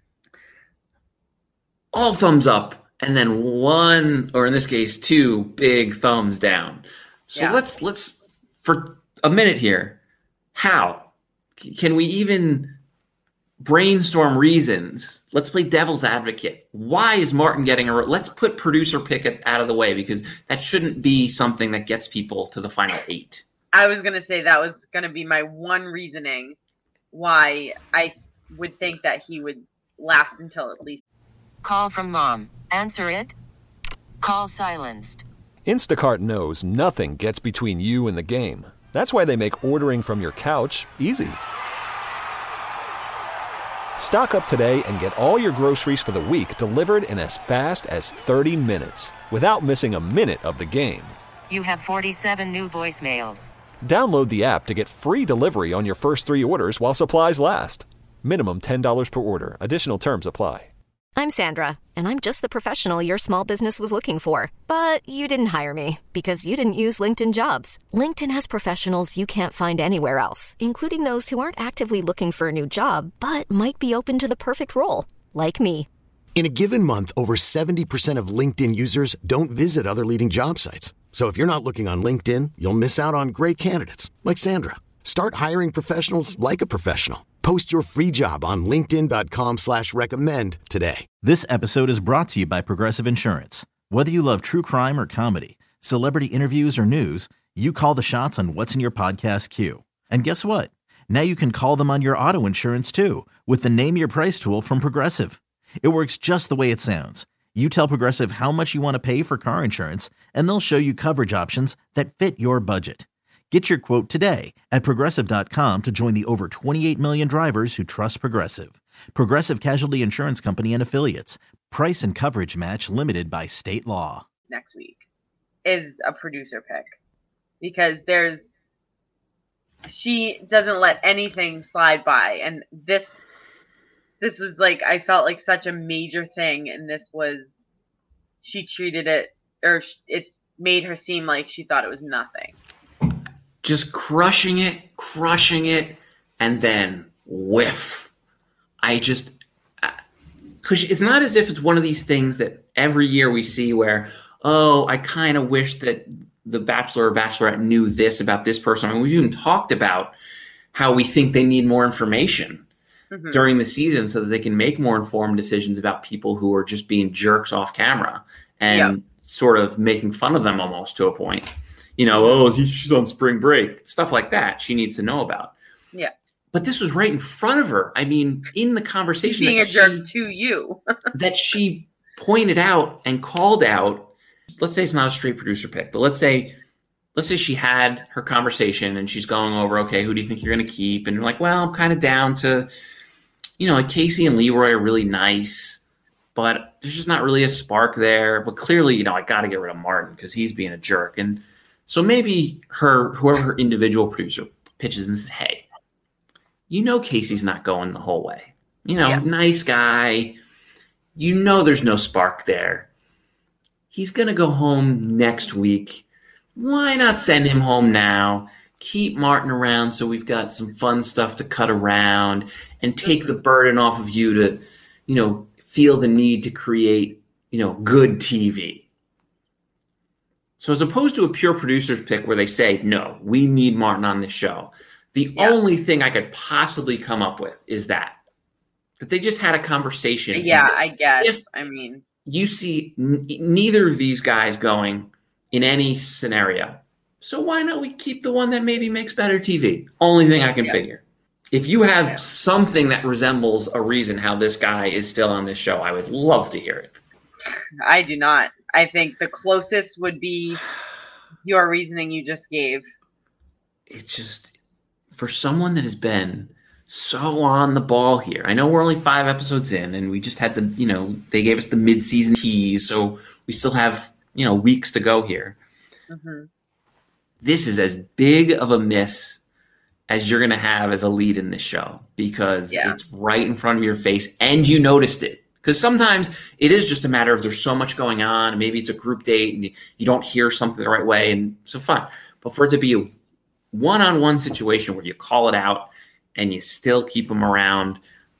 All thumbs up, and then one, or in this case, two big thumbs down. So let's for a minute here. How can we even brainstorm reasons? Let's play devil's advocate. Why is Martin getting let's put producer pick out of the way, because that shouldn't be something that gets people to the final 8. I was going to say that was going to be my one reasoning why I would think that he would last until at least. Call from mom. Answer it. Call silenced. Instacart knows nothing gets between you and the game. That's why they make ordering from your couch easy. Stock up today and get all your groceries for the week delivered in as fast as 30 minutes without missing a minute of the game. You have 47 new voicemails. Download the app to get free delivery on your first 3 orders while supplies last. Minimum $10 per order. Additional terms apply. I'm Sandra, and I'm just the professional your small business was looking for. But you didn't hire me because you didn't use LinkedIn Jobs. LinkedIn has professionals you can't find anywhere else, including those who aren't actively looking for a new job, but might be open to the perfect role, like me. In a given month, over 70% of LinkedIn users don't visit other leading job sites. So if you're not looking on LinkedIn, you'll miss out on great candidates like Sandra. Start hiring professionals like a professional. Post your free job on linkedin.com/recommend today. This episode is brought to you by Progressive Insurance. Whether you love true crime or comedy, celebrity interviews or news, you call the shots on what's in your podcast queue. And guess what? Now you can call them on your auto insurance too with the Name Your Price tool from Progressive. It works just the way it sounds. You tell Progressive how much you want to pay for car insurance, and they'll show you coverage options that fit your budget. Get your quote today at Progressive.com to join the over 28 million drivers who trust Progressive. Progressive Casualty Insurance Company and Affiliates. Price and coverage match limited by state law. Next week is a producer pick because she doesn't let anything slide by. And this was like, I felt like such a major thing. And she treated it, or it made her seem like she thought it was nothing. Just crushing it, and then whiff. Because it's not as if it's one of these things that every year we see where, oh, I kind of wish that the Bachelor or Bachelorette knew this about this person. I mean, we've even talked about how we think they need more information during the season so that they can make more informed decisions about people who are just being jerks off camera and sort of making fun of them almost to a point. She's on spring break, stuff like that she needs to know about. Yeah. But this was right in front of her. I mean, in the conversation, being a jerk to you that she pointed out and called out. Let's say it's not a straight producer pick, but let's say she had her conversation and she's going over, okay, who do you think you're going to keep? And you're like, well, I'm kind of down to, like Casey and Leroy are really nice, but there's just not really a spark there. But clearly, I got to get rid of Martin because he's being a jerk. And so maybe whoever her individual producer pitches and says, hey, Casey's not going the whole way. Nice guy. You know there's no spark there. He's going to go home next week. Why not send him home now? Keep Martin around so we've got some fun stuff to cut around and take the burden off of you to, feel the need to create, good TV. So as opposed to a pure producer's pick where they say, no, we need Martin on this show, the only thing I could possibly come up with is that they just had a conversation. Yeah, I guess. You see neither of these guys going in any scenario. So why not we keep the one that maybe makes better TV? Only thing I can figure. If you have something that resembles a reason how this guy is still on this show, I would love to hear it. I do not. I think the closest would be your reasoning you just gave. It's just, for someone that has been so on the ball here. I know we're only 5 episodes in, and we just had they gave us the mid-season tease, so we still have, weeks to go here. Mm-hmm. This is as big of a miss as you're going to have as a lead in this show because it's right in front of your face and you noticed it. Because sometimes it is just a matter of there's so much going on. Maybe it's a group date and you don't hear something the right way. And so fine. But for it to be a one-on-one situation where you call it out and you still keep them around,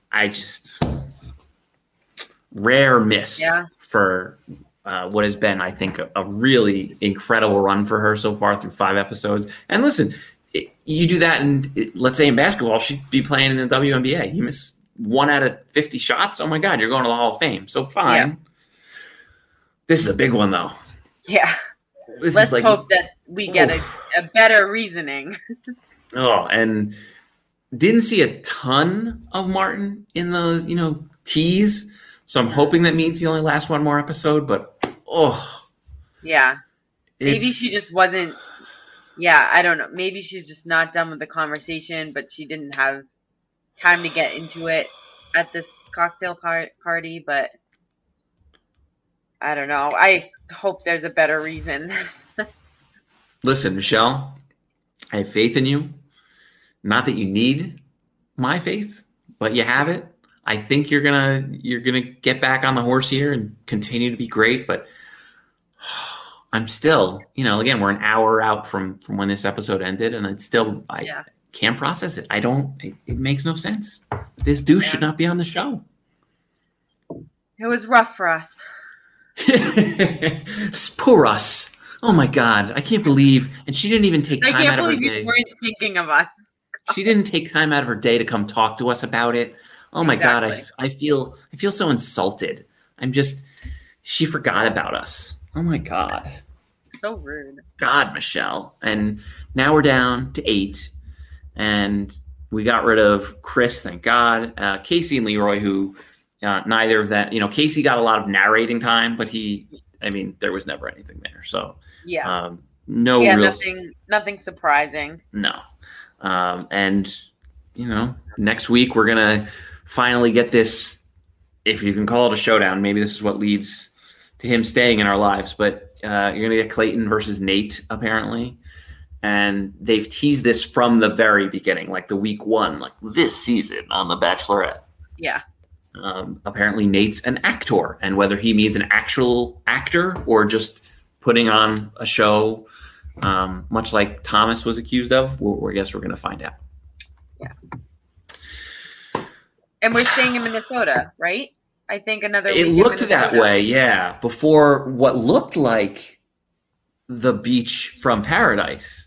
rare miss for what has been, I think, a really incredible run for her so far through 5 episodes. And listen, you do that, and let's say in basketball, she'd be playing in the WNBA. You miss 1 out of 50 shots. Oh my God, you're going to the Hall of Fame. So fine. Yeah. This is a big one, though. Yeah. Let's hope that we get a better reasoning. And didn't see a ton of Martin in those, tease. So I'm hoping that means he only lasts 1 more episode. But yeah, maybe she just wasn't. Yeah, I don't know. Maybe she's just not done with the conversation, but she didn't have time to get into it at this cocktail party. But I don't know. I hope there's a better reason. Listen, Michelle, I have faith in you. Not that you need my faith, but you have it. I think you're gonna get back on the horse here and continue to be great. But I'm still, again, we're an hour out from when this episode ended, and I can't process it. It makes no sense. This dude should not be on the show. It was rough for us. Poor us. Oh my God, I can't believe. And she didn't even take time out of her day. I can't believe you weren't thinking of us. She didn't take time out of her day to come talk to us about it. Oh my God, I feel so insulted. She forgot about us. Oh my God. So rude. God, Michelle. And now we're down to 8. And we got rid of Chris, thank God. Casey and Leroy, who neither of that, Casey got a lot of narrating time, but there was never anything there. So nothing surprising. No. And next week we're going to finally get this, if you can call it a showdown. Maybe this is what leads to him staying in our lives, but you're going to get Clayton versus Nate, apparently. And they've teased this from the very beginning, like the week 1, like this season on The Bachelorette. Yeah. Apparently Nate's an actor, and whether he means an actual actor or just putting on a show, much like Thomas was accused of, I guess we're going to find out. Yeah. And we're staying in Minnesota, right? I think another week. It looked that way, yeah. Before what looked like the beach from Paradise.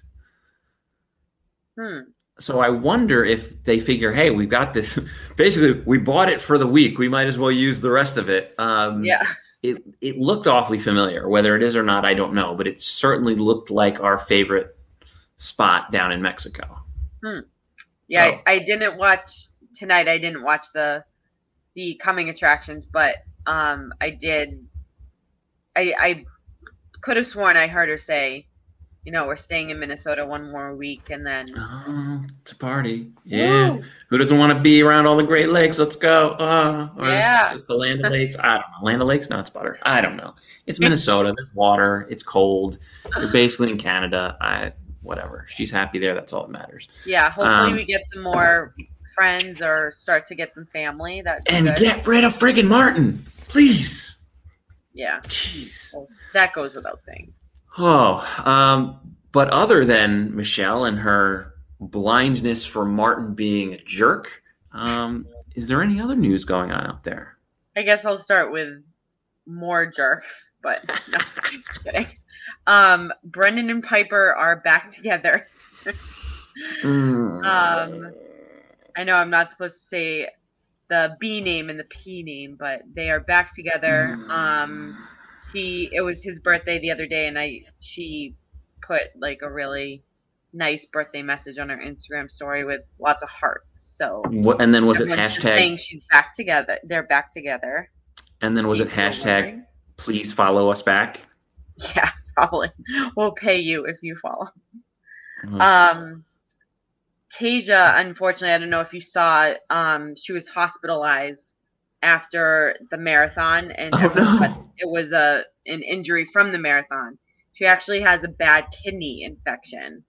So I wonder if they figure, hey, we've got this. Basically, we bought it for the week. We might as well use the rest of it. It looked awfully familiar. Whether it is or not, I don't know. But it certainly looked like our favorite spot down in Mexico. Yeah, so. I didn't watch tonight. I didn't watch the coming attractions, but I did. I could have sworn I heard her say, we're staying in Minnesota 1 more week, and then it's a party. Yeah, woo! Who doesn't want to be around all the Great Lakes? Let's go. It's the Land of Lakes. I don't know. Land of Lakes, not Sputter. I don't know. It's Minnesota. There's water. It's cold. You're basically in Canada. Whatever. She's happy there. That's all that matters. Yeah. Hopefully, we get some more friends or start to get some family. Get rid of friggin' Martin, Please. Yeah. Jeez. Well, that goes without saying. Oh, but other than Michelle and her blindness for Martin being a jerk, is there any other news going on out there? I guess I'll start with more jerks, but no, I'm kidding. Brendan and Piper are back together. I know I'm not supposed to say the B name and the P name, but they are back together. It was his birthday the other day, and she put like a really nice birthday message on her Instagram story with lots of hearts. So what? And then was it everyone's just hashtag? saying she's back together. They're back together. And then was it hashtag? Please follow us back. Yeah, probably. We'll pay you if you follow. Tasia, unfortunately, I don't know if you saw, she was hospitalized after the marathon, and it was an injury from the marathon. She actually has a bad kidney infection.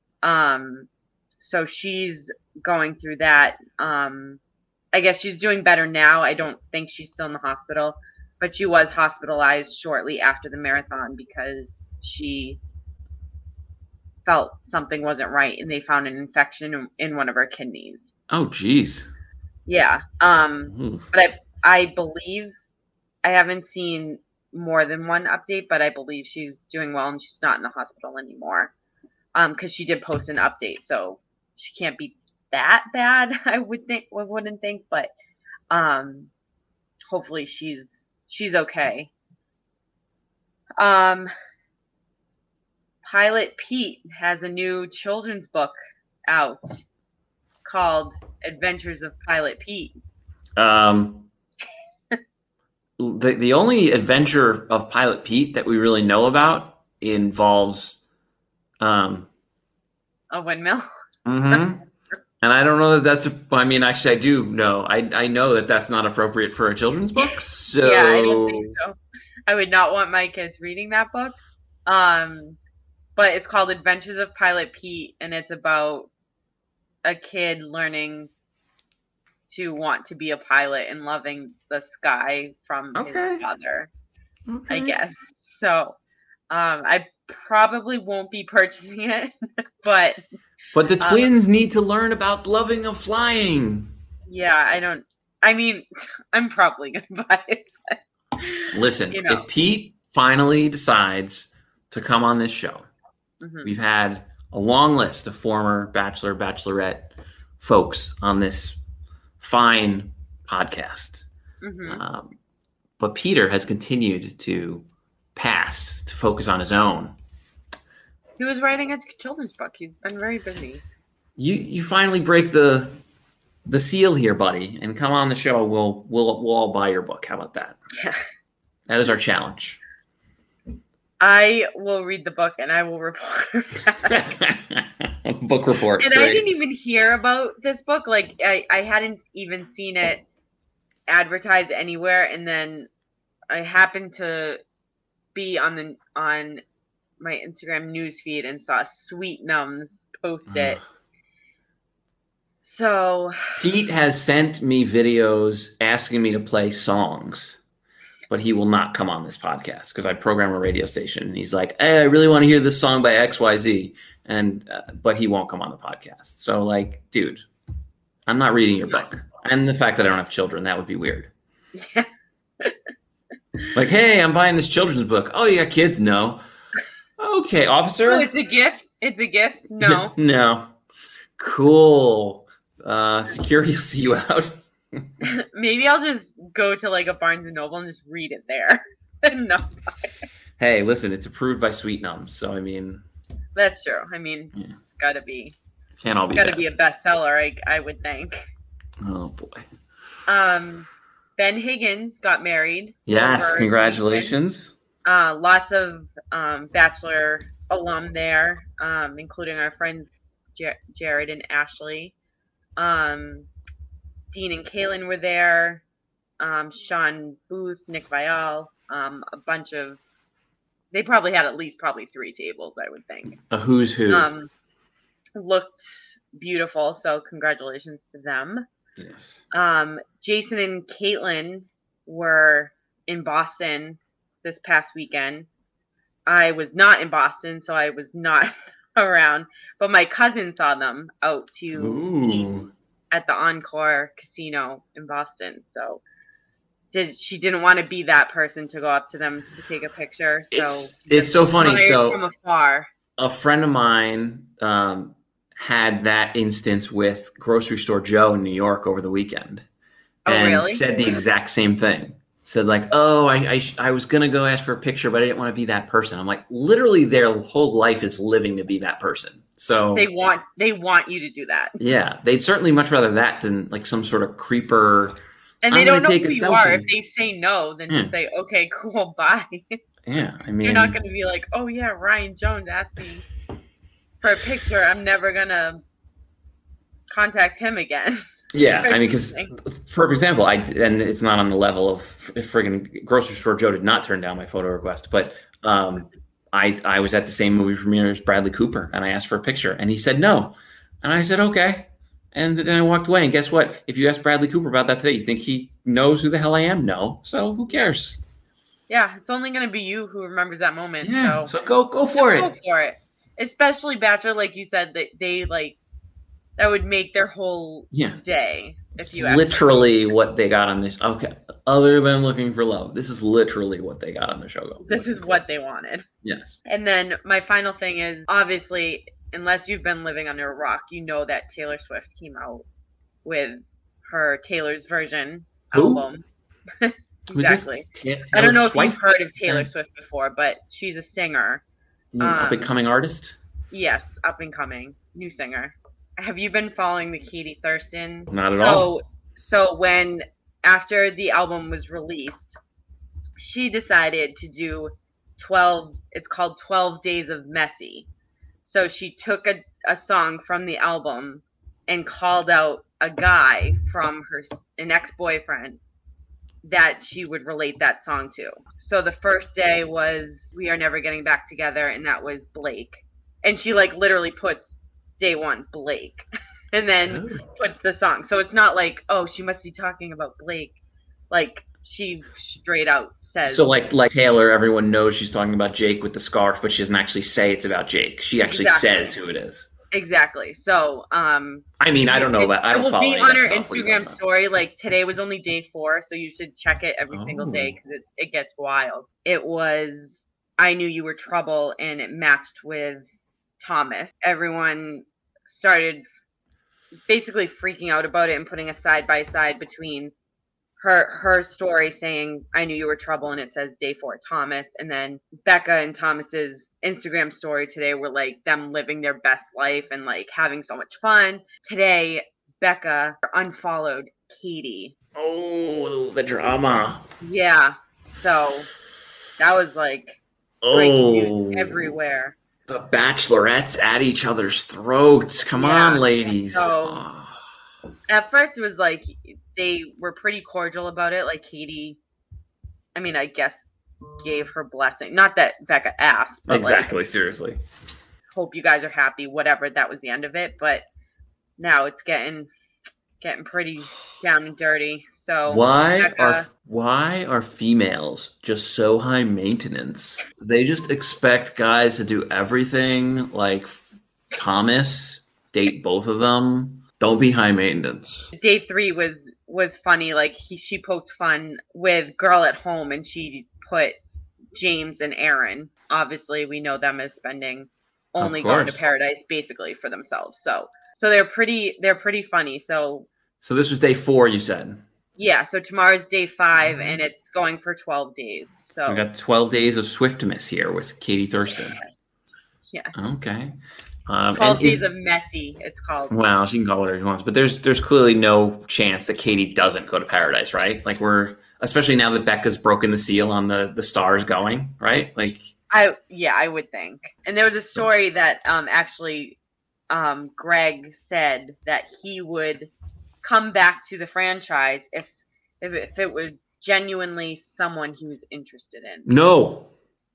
So she's going through that. I guess she's doing better now. I don't think she's still in the hospital, but she was hospitalized shortly after the marathon because she felt something wasn't right, and they found an infection in one of her kidneys. Oh, geez. Yeah. But I believe, I haven't seen more than one update, but I believe she's doing well and she's not in the hospital anymore. Because she did post an update, so she can't be that bad, I wouldn't think, but hopefully she's okay. Pilot Pete has a new children's book out called Adventures of Pilot Pete. The only adventure of Pilot Pete that we really know about involves a windmill. Mm-hmm. And I don't know that that's. Actually, I do know. I know that that's not appropriate for a children's book. So yeah, I don't think so. I would not want my kids reading that book. But it's called Adventures of Pilot Pete, and it's about a kid learning to want to be a pilot and loving the sky from his father, I guess. So I probably won't be purchasing it, but the twins need to learn about loving of flying. Yeah, I'm probably going to buy it. Listen, if Pete finally decides to come on this show, we've had a long list of former Bachelor, Bachelorette folks on this fine podcast. But Peter has continued to pass to focus on his own. He was writing a children's book. He's been very busy. You finally break the seal here, buddy, and come on the show. We'll all buy your book. How about that? Yeah. That is our challenge. I will read the book and I will report back. Book report. And great. I didn't even hear about this book. Like I hadn't even seen it advertised anywhere, and then I happened to be on my Instagram newsfeed and saw Sweet Nums post it. So Pete has sent me videos asking me to play songs, but he will not come on this podcast because I program a radio station. And he's like, hey, I really want to hear this song by XYZ. And, but he won't come on the podcast. So like, dude, I'm not reading your book. And the fact that I don't have children, that would be weird. Yeah. Like, hey, I'm buying this children's book. Oh, you got kids? No. Okay, officer. Oh, it's a gift. It's a gift. No. No. Cool. Security will see you out. Maybe I'll just go to like a Barnes and Noble and just read it there. No. Hey, listen, it's approved by Sweet Nums, so I mean. That's true. I mean, it's gotta be. Can't all be. Gotta be a bestseller, I would think. Oh boy. Ben Higgins got married. Yes, congratulations. Lots of Bachelor alum there, including our friends Jared and Ashley. Dean and Kaylin were there. Sean Booth, Nick Vial, a bunch of. They probably had at least 3 tables, I would think. A who's who. Looked beautiful, so congratulations to them. Yes. Jason and Caitlin were in Boston this past weekend. I was not in Boston, so I was not around. But my cousin saw them out to eat at the Encore Casino in Boston. So she didn't want to be that person to go up to them to take a picture. So it's so funny. So from afar. A friend of mine had that instance with Grocery Store Joe in New York over the weekend, and really? Said the exact same thing. Said like, "Oh, I was gonna go ask for a picture, but I didn't want to be that person." I'm like, literally, their whole life is living to be that person. So they want you to do that. Yeah, they'd certainly much rather that than like some sort of creeper. And they don't know who you are. If they say no, then just say, "Okay, cool, bye." Yeah, I mean, you're not going to be like, "Oh yeah, Ryan Jones asked me for a picture. I'm never gonna contact him again." Yeah, I mean, because for example, and it's not on the level of friggin' Grocery Store Joe did not turn down my photo request, but I was at the same movie premiere as Bradley Cooper, and I asked for a picture, and he said no, and I said okay, and then I walked away. And guess what? If you ask Bradley Cooper about that today, you think he knows who the hell I am? No, so who cares? Yeah, it's only going to be you who remembers that moment. Yeah, so go for it. Go for it. Especially Bachelor, like you said, they like that would make their whole day. If you literally what they got on this. Okay, other than looking for love, this is literally what they got on the show. This is what they wanted. Yes. And then my final thing is, obviously, unless you've been living under a rock, you know that Taylor Swift came out with her Taylor's Version album. Exactly. I don't know if you've heard of Taylor Swift before, but she's a singer. Up and coming artist? Yes, up and coming. New singer. Have you been following the Katie Thurston? Not at all. So when, after the album was released, she decided to do 12, it's called 12 Days of Messy. So she took a song from the album and called out a guy from an ex-boyfriend that she would relate that song to. So the first day was We Are Never Getting Back Together, and that was Blake. And she like literally puts day one Blake and then puts the song. So it's not like, oh, she must be talking about Blake. Like she straight out says. So like Taylor, everyone knows she's talking about Jake with the scarf, but she doesn't actually say it's about Jake. She actually says who it is. Exactly. So, I mean, I don't know about. I don't follow. It will be on her Instagram story. Like today was only day 4, so you should check it every single day because it gets wild. It was I Knew You Were Trouble, and it matched with Thomas. Everyone started basically freaking out about it and putting a side by side between her story saying I Knew You Were Trouble, and it says day 4 Thomas, and then Becca and Thomas's Instagram story today were like them living their best life and like having so much fun. Today, Becca unfollowed Katie. Oh, the drama. Yeah. So that was like breaking news everywhere. The bachelorettes at each other's throats. Come on, ladies. So, at first it was like they were pretty cordial about it. Like Katie, I mean, I guess gave her blessing. Not that Becca asked. But exactly. Like, seriously. Hope you guys are happy. Whatever. That was the end of it. But now it's getting pretty down and dirty. So why are females just so high maintenance? They just expect guys to do everything. Like Thomas, date both of them. Don't be high maintenance. Day 3 was funny. Like she poked fun with Girl at Home, and she put James and Aaron. Obviously, we know them as spending only going to paradise basically for themselves. So they're pretty funny. So this was day 4, you said. Yeah, so tomorrow's day 5, and it's going for 12 days. So we got 12 days of Swiftmas here with Katie Thurston. Yeah. Okay. 12 days of messy, it's called. Well, she can call it whatever she wants, but there's clearly no chance that Katie doesn't go to paradise, right? Like especially now that Becca's broken the seal on the stars going, right? Like I would think. And there was a story that actually Greg said that he would come back to the franchise if it was genuinely someone he was interested in. No.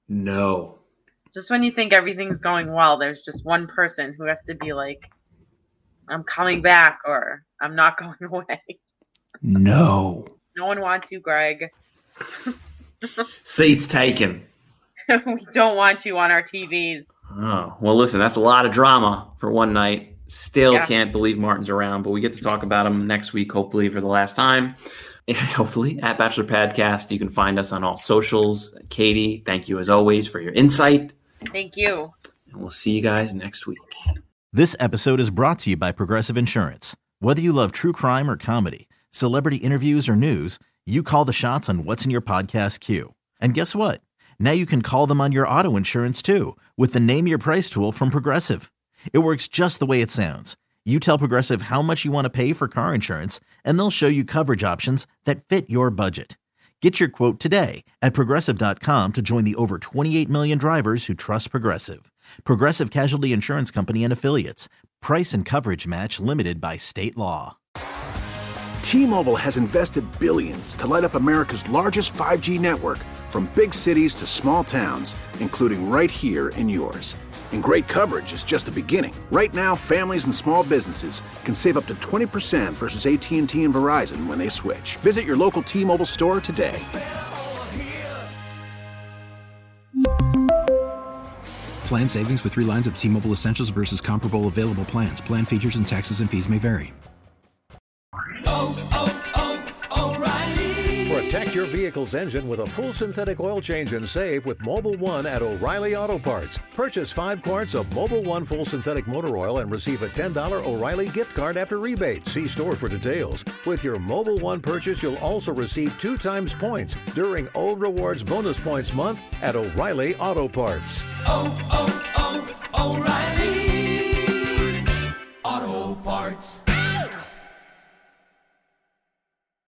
Just when you think everything's going well, there's just one person who has to be like, I'm coming back or I'm not going away. No. No one wants you, Greg. Seats taken. We don't want you on our TVs. Oh, well, listen, that's a lot of drama for one night. Still can't believe Martin's around, but we get to talk about him next week, hopefully for the last time. Hopefully at Bachelor Podcast. You can find us on all socials. Katie, thank you as always for your insight. Thank you. And we'll see you guys next week. This episode is brought to you by Progressive Insurance. Whether you love true crime or comedy, celebrity interviews or news, you call the shots on what's in your podcast queue. And guess what? Now you can call them on your auto insurance too with the Name Your Price tool from Progressive. It works just the way it sounds. You tell Progressive how much you want to pay for car insurance, and they'll show you coverage options that fit your budget. Get your quote today at Progressive.com to join the over 28 million drivers who trust Progressive. Progressive Casualty Insurance Company and Affiliates. Price and coverage match limited by state law. T-Mobile has invested billions to light up America's largest 5G network, from big cities to small towns, including right here in yours. And great coverage is just the beginning. Right now, families and small businesses can save up to 20% versus AT&T and Verizon when they switch. Visit your local T-Mobile store today. Plan savings with 3 lines of T-Mobile Essentials versus comparable available plans. Plan features and taxes and fees may vary. Protect your vehicle's engine with a full synthetic oil change and save with Mobil 1 at O'Reilly Auto Parts. Purchase 5 quarts of Mobil 1 full synthetic motor oil and receive a $10 O'Reilly gift card after rebate. See store for details. With your Mobil 1 purchase, you'll also receive 2 times points during O Rewards Bonus Points Month at O'Reilly Auto Parts. O'Reilly Auto Parts.